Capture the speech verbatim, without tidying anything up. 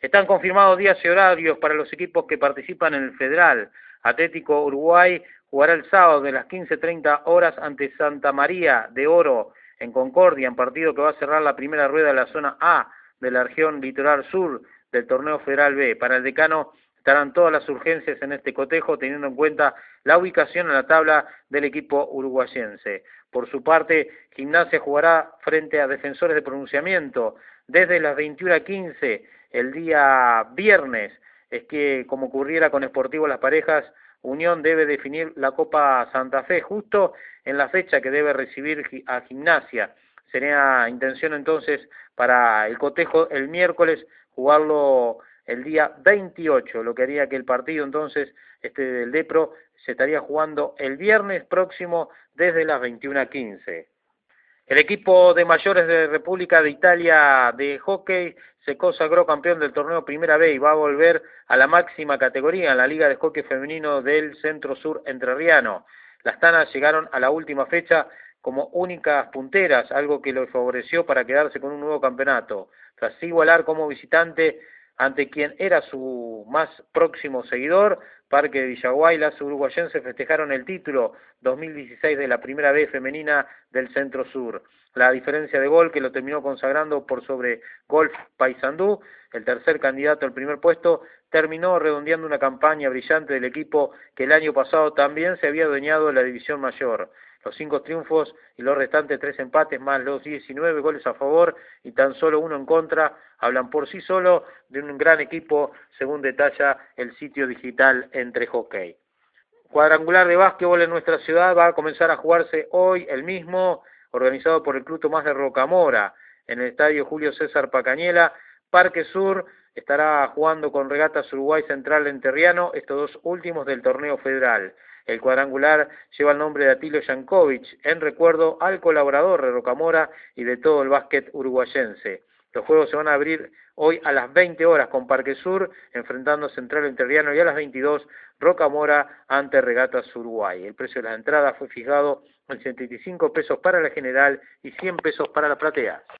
Están confirmados días y horarios para los equipos que participan en el Federal. Atlético Uruguay jugará el sábado de las quince treinta horas ante Santa María de Oro en Concordia, en partido que va a cerrar la primera rueda de la zona A de la región litoral sur del torneo Federal B. Para el decano estarán todas las urgencias en este cotejo, teniendo en cuenta la ubicación en la tabla del equipo uruguayense. Por su parte, Gimnasia jugará frente a Defensores de Pronunciamiento desde las veintiuna quince el día viernes. Es que, como ocurriera con Sportivo Las Parejas, Unión debe definir la Copa Santa Fe justo en la fecha que debe recibir a Gimnasia. Sería intención entonces para el cotejo el miércoles jugarlo el día veintiocho, lo que haría que el partido entonces este del Depro se estaría jugando el viernes próximo desde las veintiuna quince. El equipo de mayores de República de Italia de hockey se consagró campeón del torneo Primera B y va a volver a la máxima categoría en la Liga de Hockey Femenino del Centro Sur Entrerriano. Las Tanas llegaron a la última fecha como únicas punteras, algo que lo favoreció para quedarse con un nuevo campeonato. Tras igualar como visitante ante quien era su más próximo seguidor, Parque de Villaguay, las uruguayenses festejaron el título dos mil dieciséis de la Primera B femenina del Centro Sur. La diferencia de gol que lo terminó consagrando por sobre Golf Paysandú, el tercer candidato al primer puesto, terminó redondeando una campaña brillante del equipo que el año pasado también se había adueñado de la división mayor. Los cinco triunfos y los restantes tres empates más los diecinueve goles a favor y tan solo uno en contra hablan por sí solo de un gran equipo, según detalla el sitio digital Entre Hockey. Cuadrangular de básquetbol en nuestra ciudad va a comenzar a jugarse hoy el mismo, organizado por el Club Tomás de Rocamora, en el estadio Julio César Pacañela. Parque Sur estará jugando con Regatas Uruguay Central Enterriano, estos dos últimos del torneo federal. El cuadrangular lleva el nombre de Atilio Yankovic, en recuerdo al colaborador de Rocamora y de todo el básquet uruguayense. Los juegos se van a abrir hoy a las veinte horas con Parque Sur, enfrentando Central Enterriano, y a las veintidós Rocamora ante Regatas Uruguay. El precio de las entradas fue fijado en setenta y cinco pesos para la general y cien pesos para la platea.